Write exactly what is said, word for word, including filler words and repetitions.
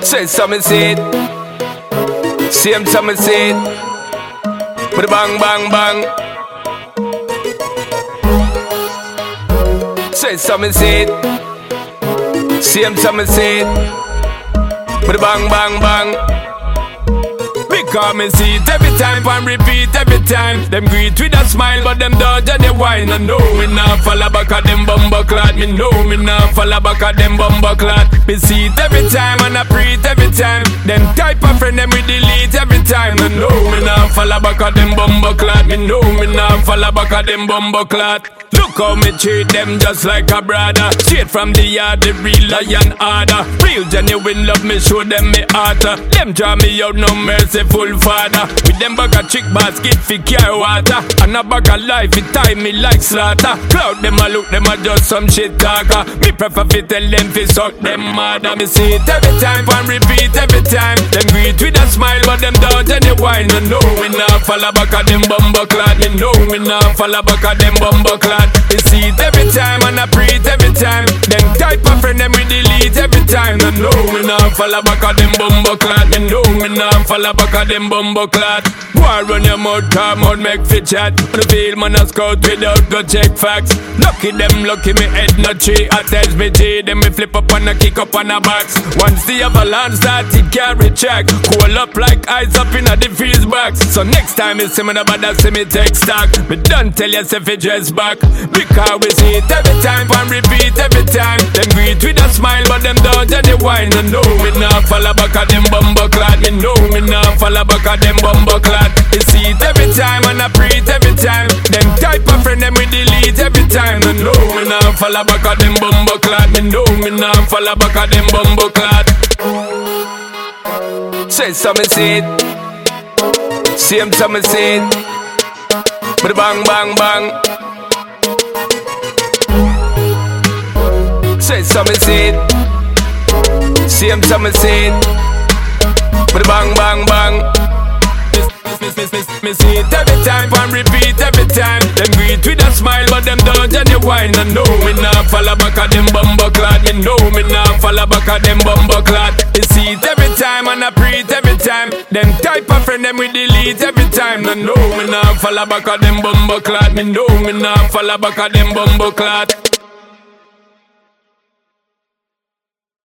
Say some say it. Same some say it. But bang bang bang. Say some say it. Same some say it. But bang bang bang. Because me see it every time and repeat every time. Them greet with a smile but them dodge and they whine. And know me nah follow back of them bumbo clot. Me know me nah follow back of them bumbo clot. Me see it every time and I preach every time. Them type of friend them we delete every time. And know me nah follow back of them bumbo clot. Me know me nah follow back of them bumbo clot. Look how me treat them just like a brother. Straight from the yard, the real lion order. Real genuine love, me show them me heart. Them draw me out, no merciful father. With them bag of chick basket fi carry water. And a bag of life, it tie me like slaughter. Cloud them a look, them a just some shit talker. Me prefer fi tell them fi suck them mother. Me see it every time and repeat every time. Them greet with a smile but them don't any wine. Me know me nah follow back of them bumbo clot. Me know me nah follow back of them bumbo clot. Me see it every time and I preach every time. Them type of friend them we delete every time. And know me nah follow back of them bumbo clot. Me know me nah follow back of them bumbo clot. Boy run your mouth, come out, make fit chat. The feel man a scout without go check facts. Lucky them, lucky me head no tree. I tells me G, then me flip up and a kick up on a box. Once the avalanche start, it carry track. Cool up like ice up in a the freeze box. So next time you see me the bad, see me take stock. Me don't tell yourself you dress back. Because we see it every time and repeat every time. Them greet with a smile but them don't any wine. And know me nah follow back of them bumbo clot. Me know me nah follow back of them bumbo clot. You see it every time and I preach every time. Them type of friend them we delete every time. And know me nah follow back of them bumbo clot. Me know me nah follow back of them bumbo clot. Say some say it. Same some say it. But bang bang bang. Say some say it. Same some say it. But bang bang bang. Me see it every time and repeat every time. Them greet with a smile but them don't any wine. And know me nah follow back of them bumbo clot. Me know me nah follow back of them bumbo clot. Me see it every time and I preach every time. Them type of friend them we delete every time. And know me nah follow back of them bumbo clot. Me know me nah follow back of them bumbo clot.